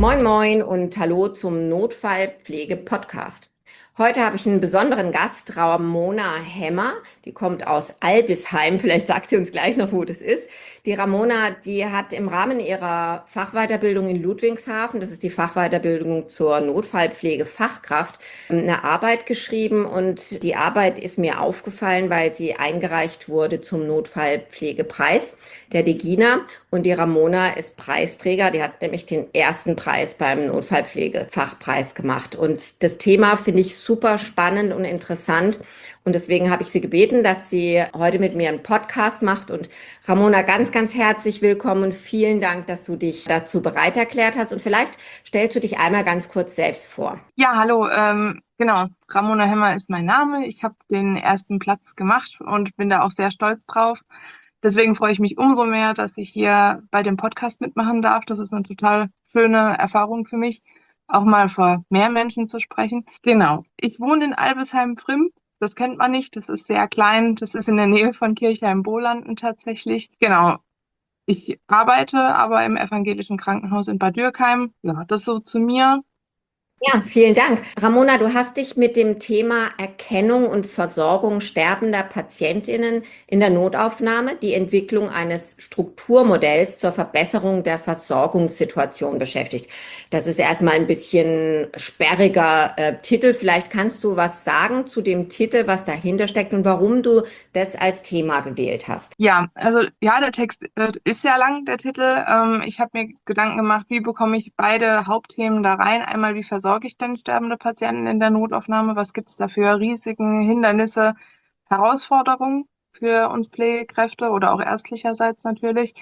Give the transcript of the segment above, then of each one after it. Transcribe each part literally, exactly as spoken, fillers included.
Moin Moin und hallo zum Notfallpflege-Podcast. Heute habe ich einen besonderen Gast, Ramona Hemmer. Die kommt aus Albisheim. Vielleicht sagt sie uns gleich noch, wo das ist. Die Ramona, die hat im Rahmen ihrer Fachweiterbildung in Ludwigshafen, das ist die Fachweiterbildung zur Notfallpflegefachkraft, eine Arbeit geschrieben. Und die Arbeit ist mir aufgefallen, weil sie eingereicht wurde zum Notfallpflegepreis der DEGINA. Und die Ramona ist Preisträger. Die hat nämlich den ersten Preis beim Notfallpflegefachpreis gemacht. Und das Thema finde ich super spannend und interessant. Und deswegen habe ich sie gebeten, dass sie heute mit mir einen Podcast macht. Und Ramona, ganz, ganz herzlich willkommen und vielen Dank, dass du dich dazu bereit erklärt hast. Und vielleicht stellst du dich einmal ganz kurz selbst vor. Ja, hallo, ähm, genau. Ramona Hemmer ist mein Name. Ich habe den ersten Platz gemacht und bin da auch sehr stolz drauf. Deswegen freue ich mich umso mehr, dass ich hier bei dem Podcast mitmachen darf. Das ist eine total schöne Erfahrung für mich, auch mal vor mehr Menschen zu sprechen. Genau. Ich wohne in Albisheim-Frimm. Das kennt man nicht. Das ist sehr klein. Das ist in der Nähe von Kirchheim-Bolanden tatsächlich. Genau. Ich arbeite aber im evangelischen Krankenhaus in Bad Dürkheim. Ja, das so zu mir. Ja, vielen Dank. Ramona, du hast dich mit dem Thema Erkennung und Versorgung sterbender PatientInnen in der Notaufnahme, die Entwicklung eines Strukturmodells zur Verbesserung der Versorgungssituation beschäftigt. Das ist erstmal ein bisschen sperriger äh, Titel. Vielleicht kannst du was sagen zu dem Titel, was dahinter steckt und warum du das als Thema gewählt hast. Ja, also ja, der Text äh, ist sehr lang, der Titel. Ähm, ich habe mir Gedanken gemacht, wie bekomme ich beide Hauptthemen da rein? Einmal, wie versorge ich denn sterbende Patienten in der Notaufnahme? Was gibt es da für Risiken, Hindernisse, Herausforderungen für uns Pflegekräfte oder auch ärztlicherseits natürlich?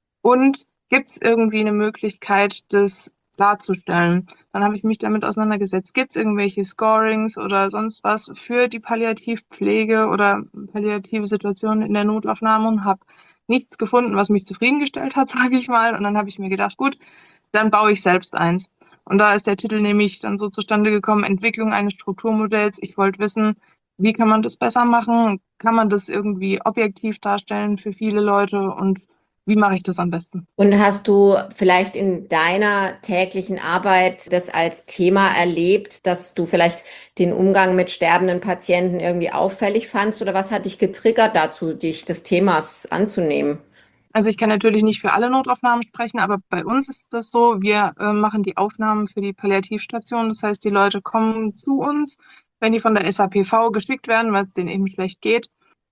Und gibt es irgendwie eine Möglichkeit, das darzustellen? Dann habe ich mich damit auseinandergesetzt. Gibt es irgendwelche Scorings oder sonst was für die Palliativpflege oder palliative Situationen in der Notaufnahme und habe nichts gefunden, was mich zufriedengestellt hat, sage ich mal. Und dann habe ich mir gedacht, gut, dann baue ich selbst eins. Und da ist der Titel nämlich dann so zustande gekommen, Entwicklung eines Strukturmodells. Ich wollte wissen, wie kann man das besser machen? Kann man das irgendwie objektiv darstellen für viele Leute? Und wie mache ich das am besten? Und hast du vielleicht in deiner täglichen Arbeit das als Thema erlebt, dass du vielleicht den Umgang mit sterbenden Patienten irgendwie auffällig fandst? Oder was hat dich getriggert dazu, dich des Themas anzunehmen? Also ich kann natürlich nicht für alle Notaufnahmen sprechen, aber bei uns ist das so, wir äh, machen die Aufnahmen für die Palliativstation. Das heißt, die Leute kommen zu uns, wenn die von der S A P V geschickt werden, weil es denen eben schlecht geht.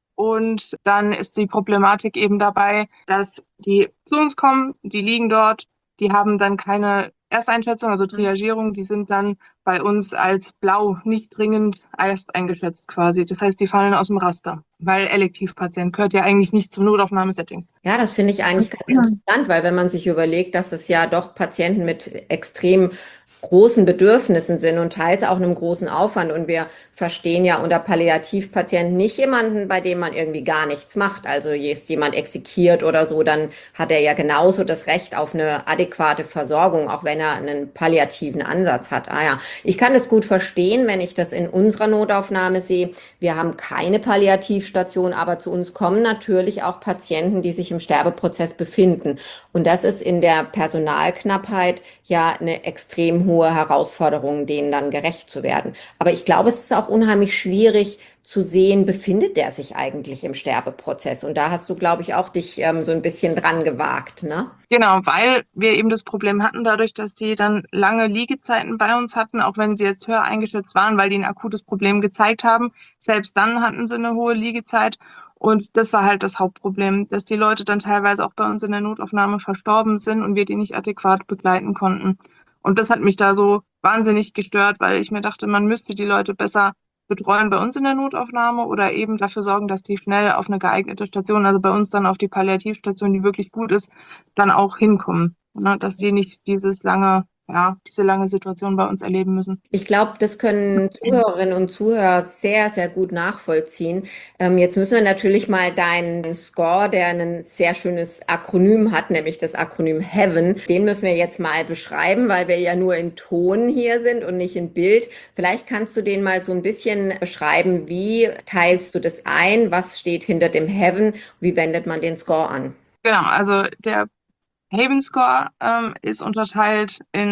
Und dann ist die Problematik eben dabei, dass die zu uns kommen, die liegen dort, die haben dann keine Ersteinschätzung, also Triagierung, die sind dann bei uns als blau, nicht dringend erst eingeschätzt quasi. Das heißt, die fallen aus dem Raster, weil Elektivpatient gehört ja eigentlich nicht zum Notaufnahmesetting. Ja, das finde ich eigentlich ganz interessant, weil wenn man sich überlegt, dass es ja doch Patienten mit extrem großen Bedürfnissen sind und teils auch einem großen Aufwand. Und wir verstehen ja unter Palliativpatienten nicht jemanden, bei dem man irgendwie gar nichts macht. Also ist jemand exekiert oder so, dann hat er ja genauso das Recht auf eine adäquate Versorgung, auch wenn er einen palliativen Ansatz hat. Ah ja, ich kann das gut verstehen, wenn ich das in unserer Notaufnahme sehe. Wir haben keine Palliativstation, aber zu uns kommen natürlich auch Patienten, die sich im Sterbeprozess befinden. Und das ist in der Personalknappheit ja eine extrem hohe Herausforderung, denen dann gerecht zu werden. Aber ich glaube, es ist auch unheimlich schwierig zu sehen, befindet der sich eigentlich im Sterbeprozess? Und da hast du, glaube ich, auch dich ähm, so ein bisschen dran gewagt, ne? Genau, weil wir eben das Problem hatten, dadurch, dass die dann lange Liegezeiten bei uns hatten, auch wenn sie jetzt höher eingeschätzt waren, weil die ein akutes Problem gezeigt haben. Selbst dann hatten sie eine hohe Liegezeit. Und das war halt das Hauptproblem, dass die Leute dann teilweise auch bei uns in der Notaufnahme verstorben sind und wir die nicht adäquat begleiten konnten. Und das hat mich da so wahnsinnig gestört, weil ich mir dachte, man müsste die Leute besser betreuen bei uns in der Notaufnahme oder eben dafür sorgen, dass die schnell auf eine geeignete Station, also bei uns dann auf die Palliativstation, die wirklich gut ist, dann auch hinkommen. Ne? Dass die nicht dieses lange, ja, diese lange Situation bei uns erleben müssen. Ich glaube, das können Zuhörerinnen und Zuhörer sehr, sehr gut nachvollziehen. Ähm, jetzt müssen wir natürlich mal deinen Score, der ein sehr schönes Akronym hat, nämlich das Akronym HEAVEN, den müssen wir jetzt mal beschreiben, weil wir ja nur in Ton hier sind und nicht in Bild. Vielleicht kannst du den mal so ein bisschen beschreiben. Wie teilst du das ein? Was steht hinter dem HEAVEN? Wie wendet man den Score an? Genau, also der Haven Score ähm, ist unterteilt in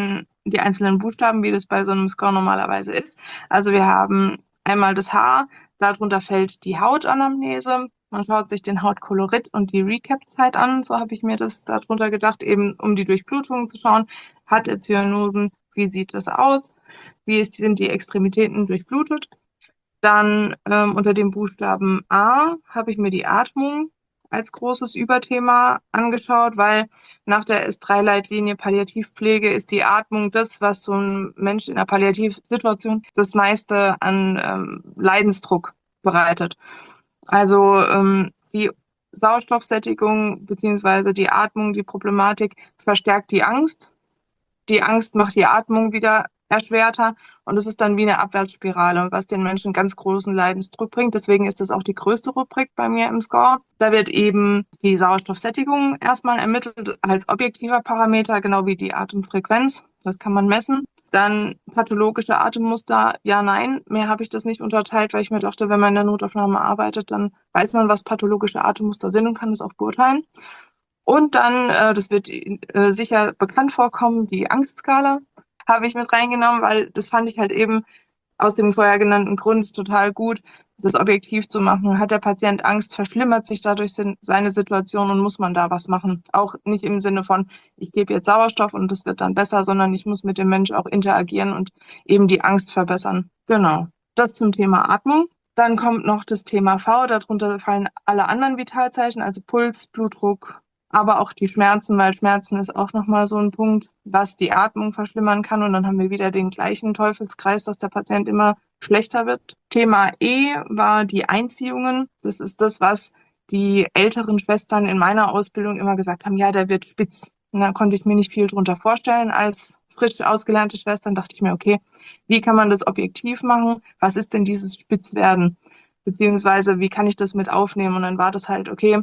die einzelnen Buchstaben, wie das bei so einem Score normalerweise ist. Also wir haben einmal das Haar, darunter fällt die Hautanamnese. Man schaut sich den Hautkolorit und die Recap-Zeit an, so habe ich mir das darunter gedacht, eben um die Durchblutung zu schauen. Hat er Zyanosen? Wie sieht das aus? Wie ist, sind die Extremitäten durchblutet? Dann ähm, unter dem Buchstaben A habe ich mir die Atmung als großes Überthema angeschaut, weil nach der S drei Leitlinie Palliativpflege ist die Atmung das, was so ein Mensch in einer Palliativsituation das meiste an ähm, Leidensdruck bereitet. Also ähm, die Sauerstoffsättigung beziehungsweise die Atmung, die Problematik verstärkt die Angst. Die Angst macht die Atmung wieder erschwerter und es ist dann wie eine Abwärtsspirale, was den Menschen ganz großen Leidensdruck bringt. Deswegen ist das auch die größte Rubrik bei mir im Score. Da wird eben die Sauerstoffsättigung erstmal ermittelt als objektiver Parameter, genau wie die Atemfrequenz. Das kann man messen. Dann pathologische Atemmuster, ja, nein. Mehr habe ich das nicht unterteilt, weil ich mir dachte, wenn man in der Notaufnahme arbeitet, dann weiß man, was pathologische Atemmuster sind und kann das auch beurteilen. Und dann, äh, das wird äh, sicher bekannt vorkommen, die Angstskala habe ich mit reingenommen, weil das fand ich halt eben aus dem vorher genannten Grund total gut, das objektiv zu machen. Hat der Patient Angst, verschlimmert sich dadurch sin- seine Situation und muss man da was machen. Auch nicht im Sinne von, ich gebe jetzt Sauerstoff und das wird dann besser, sondern ich muss mit dem Mensch auch interagieren und eben die Angst verbessern. Genau. Das zum Thema Atmung. Dann kommt noch das Thema V. Darunter fallen alle anderen Vitalzeichen, also Puls, Blutdruck, aber auch die Schmerzen, weil Schmerzen ist auch nochmal so ein Punkt, was die Atmung verschlimmern kann. Und dann haben wir wieder den gleichen Teufelskreis, dass der Patient immer schlechter wird. Thema E war die Einziehungen. Das ist das, was die älteren Schwestern in meiner Ausbildung immer gesagt haben, ja, der wird spitz. Und da konnte ich mir nicht viel drunter vorstellen. Als frisch ausgelernte Schwestern dachte ich mir, okay, wie kann man das objektiv machen? Was ist denn dieses Spitzwerden? Beziehungsweise, wie kann ich das mit aufnehmen? Und dann war das halt, okay,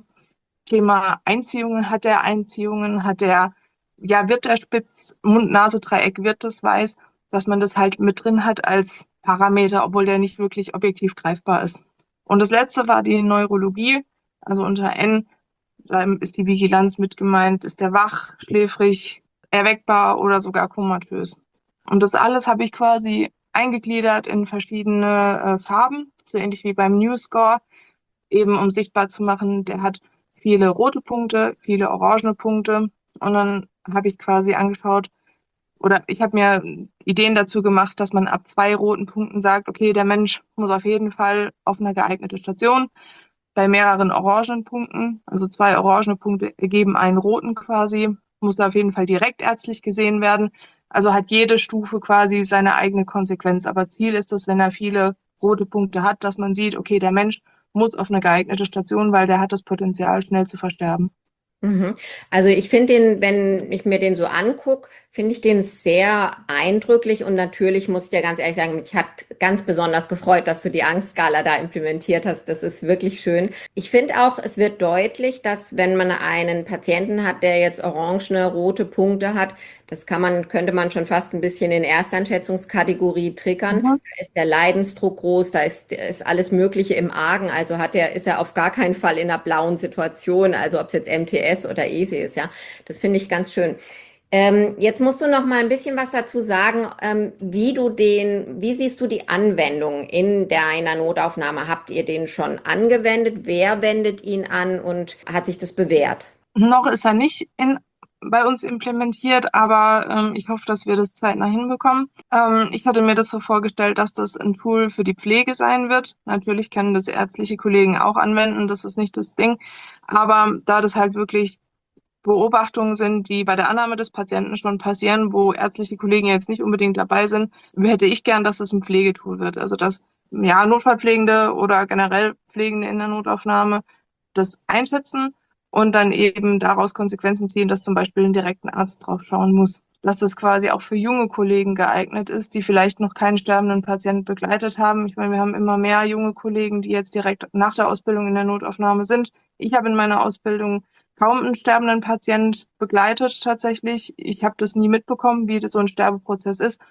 Thema Einziehungen, hat er Einziehungen, hat er, ja, wird er spitz, Mund-Nase-Dreieck, wird das weiß, dass man das halt mit drin hat als Parameter, obwohl der nicht wirklich objektiv greifbar ist. Und das letzte war die Neurologie, also unter N, da ist die Vigilanz mit gemeint, ist der wach, schläfrig, erweckbar oder sogar komatös. Und das alles habe ich quasi eingegliedert in verschiedene äh, Farben, so ähnlich wie beim New Score, eben um sichtbar zu machen, der hat viele rote Punkte, viele orangene Punkte. Und dann habe ich quasi angeschaut, oder ich habe mir Ideen dazu gemacht, dass man ab zwei roten Punkten sagt, okay, der Mensch muss auf jeden Fall auf eine geeignete Station. Bei mehreren orangenen Punkten, also zwei orangene Punkte ergeben einen roten quasi, muss er auf jeden Fall direkt ärztlich gesehen werden. Also hat jede Stufe quasi seine eigene Konsequenz. Aber Ziel ist es, wenn er viele rote Punkte hat, dass man sieht, okay, der Mensch muss auf eine geeignete Station, weil der hat das Potenzial, schnell zu versterben. Mhm. Also ich finde den, wenn ich mir den so angucke, finde ich den sehr eindrücklich und natürlich muss ich dir ganz ehrlich sagen, mich hat ganz besonders gefreut, dass du die Angstskala da implementiert hast. Das ist wirklich schön. Ich finde auch, es wird deutlich, dass wenn man einen Patienten hat, der jetzt orangene, rote Punkte hat, das kann man, könnte man schon fast ein bisschen in Ersteinschätzungskategorie triggern. Mhm. Da ist der Leidensdruck groß, da ist, ist alles Mögliche im Argen. Also hat er, ist er auf gar keinen Fall in einer blauen Situation, also ob es jetzt M T S oder E S I ist, ja. Das finde ich ganz schön. Ähm, jetzt musst du noch mal ein bisschen was dazu sagen, ähm, wie du den, wie siehst du die Anwendung in deiner Notaufnahme? Habt ihr den schon angewendet? Wer wendet ihn an und hat sich das bewährt? Noch ist er nicht in, bei uns implementiert, aber ähm, ich hoffe, dass wir das zeitnah hinbekommen. Ähm, ich hatte mir das so vorgestellt, dass das ein Tool für die Pflege sein wird. Natürlich können das ärztliche Kollegen auch anwenden, das ist nicht das Ding. Aber da das halt wirklich Beobachtungen sind, die bei der Annahme des Patienten schon passieren, wo ärztliche Kollegen jetzt nicht unbedingt dabei sind, hätte ich gern, dass es ein Pflegetool wird. Also dass ja Notfallpflegende oder generell Pflegende in der Notaufnahme das einschätzen und dann eben daraus Konsequenzen ziehen, dass zum Beispiel ein direkter Arzt drauf schauen muss. Dass das quasi auch für junge Kollegen geeignet ist, die vielleicht noch keinen sterbenden Patienten begleitet haben. Ich meine, wir haben immer mehr junge Kollegen, die jetzt direkt nach der Ausbildung in der Notaufnahme sind. Ich habe in meiner Ausbildung kaum einen sterbenden Patient begleitet tatsächlich. Ich habe das nie mitbekommen, wie das so ein Sterbeprozess ist.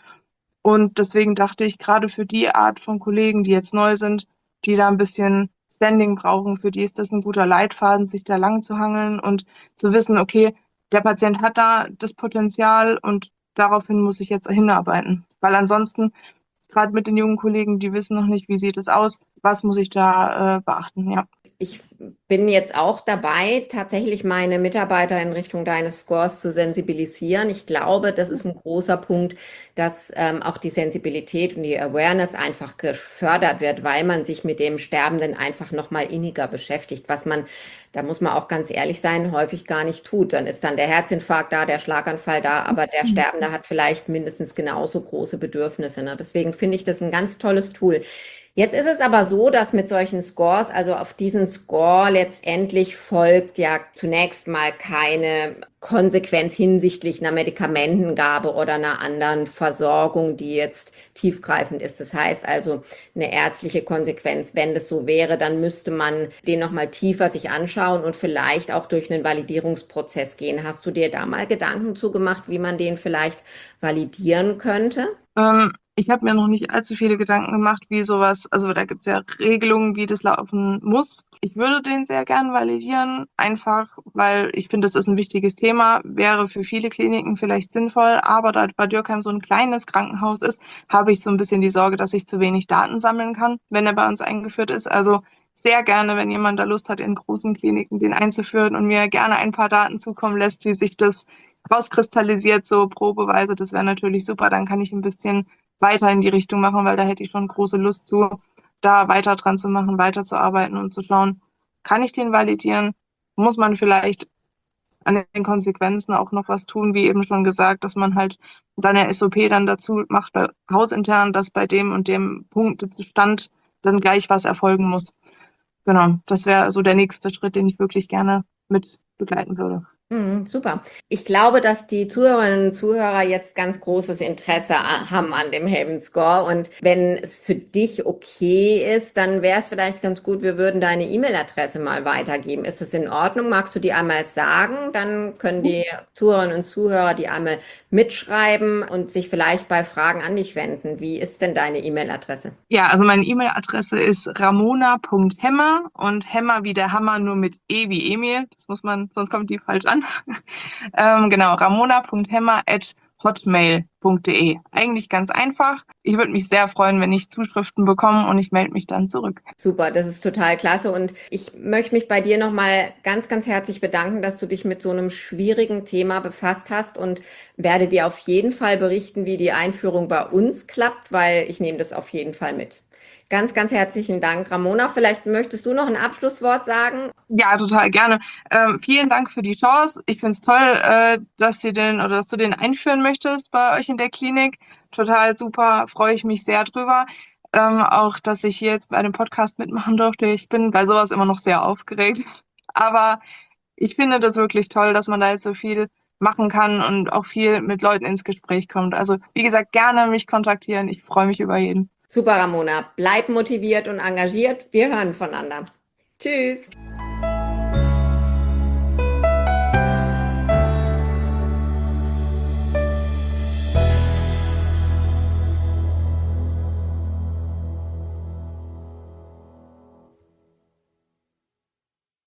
Und deswegen dachte ich, gerade für die Art von Kollegen, die jetzt neu sind, die da ein bisschen Standing brauchen, für die ist das ein guter Leitfaden, sich da lang zu hangeln und zu wissen, okay, der Patient hat da das Potenzial und daraufhin muss ich jetzt hinarbeiten. Weil ansonsten, gerade mit den jungen Kollegen, die wissen noch nicht, wie sieht es aus, was muss ich da äh, beachten, ja. Ich bin jetzt auch dabei, tatsächlich meine Mitarbeiter in Richtung deines Scores zu sensibilisieren. Ich glaube, das ist ein großer Punkt, dass ähm, auch die Sensibilität und die Awareness einfach gefördert wird, weil man sich mit dem Sterbenden einfach nochmal inniger beschäftigt, was man, da muss man auch ganz ehrlich sein, häufig gar nicht tut. Dann ist dann der Herzinfarkt da, der Schlaganfall da, aber der Sterbende hat vielleicht mindestens genauso große Bedürfnisse, ne? Deswegen finde ich das ein ganz tolles Tool. Jetzt ist es aber so, dass mit solchen Scores, also auf diesen Score letztendlich folgt ja zunächst mal keine Konsequenz hinsichtlich einer Medikamentengabe oder einer anderen Versorgung, die jetzt tiefgreifend ist. Das heißt also eine ärztliche Konsequenz. Wenn das so wäre, dann müsste man den nochmal tiefer sich anschauen und vielleicht auch durch einen Validierungsprozess gehen. Hast du dir da mal Gedanken zugemacht, wie man den vielleicht validieren könnte? Ähm, ich habe mir noch nicht allzu viele Gedanken gemacht, wie sowas, also da gibt es ja Regelungen, wie das laufen muss. Ich würde den sehr gern validieren, einfach weil ich finde, das ist ein wichtiges Thema, wäre für viele Kliniken vielleicht sinnvoll, aber da Bad Dürkheim so ein kleines Krankenhaus ist, habe ich so ein bisschen die Sorge, dass ich zu wenig Daten sammeln kann, wenn er bei uns eingeführt ist. Also sehr gerne, wenn jemand da Lust hat, in großen Kliniken den einzuführen und mir gerne ein paar Daten zukommen lässt, wie sich das rauskristallisiert, so probeweise, das wäre natürlich super. Dann kann ich ein bisschen weiter in die Richtung machen, weil da hätte ich schon große Lust zu, da weiter dran zu machen, weiterzuarbeiten und zu schauen, kann ich den validieren? Muss man vielleicht an den Konsequenzen auch noch was tun, wie eben schon gesagt, dass man halt dann eine S O P dann dazu macht, bei, hausintern, dass bei dem und dem Punktestand dann gleich was erfolgen muss. Genau, das wäre so der nächste Schritt, den ich wirklich gerne mit begleiten würde. Mhm, super. Ich glaube, dass die Zuhörerinnen und Zuhörer jetzt ganz großes Interesse a- haben an dem Helm Score. Und wenn es für dich okay ist, dann wäre es vielleicht ganz gut, wir würden deine E-Mail-Adresse mal weitergeben. Ist das in Ordnung? Magst du die einmal sagen? Dann können die Zuhörerinnen und Zuhörer die einmal mitschreiben und sich vielleicht bei Fragen an dich wenden. Wie ist denn deine E-Mail-Adresse? Ja, also meine E-Mail-Adresse ist ramona.hemmer und Hemmer wie der Hammer, nur mit E wie Emil. Das muss man, sonst kommt die falsch an. ähm, genau, ramona.hemmer at hotmail.de. Eigentlich ganz einfach. Ich würde mich sehr freuen, wenn ich Zuschriften bekomme und ich melde mich dann zurück. Super, das ist total klasse und ich möchte mich bei dir nochmal ganz, ganz herzlich bedanken, dass du dich mit so einem schwierigen Thema befasst hast und werde dir auf jeden Fall berichten, wie die Einführung bei uns klappt, weil ich nehme das auf jeden Fall mit. Ganz, ganz herzlichen Dank, Ramona. Vielleicht möchtest du noch ein Abschlusswort sagen? Ja, total gerne. Ähm, vielen Dank für die Chance. Ich finde es toll, äh, dass du den oder dass du den einführen möchtest bei euch in der Klinik. Total super, freue ich mich sehr drüber. Ähm, auch, dass ich hier jetzt bei dem Podcast mitmachen durfte. Ich bin bei sowas immer noch sehr aufgeregt. Aber ich finde das wirklich toll, dass man da jetzt so viel machen kann und auch viel mit Leuten ins Gespräch kommt. Also, wie gesagt, gerne mich kontaktieren. Ich freue mich über jeden. Super, Ramona. Bleib motiviert und engagiert. Wir hören voneinander. Tschüss.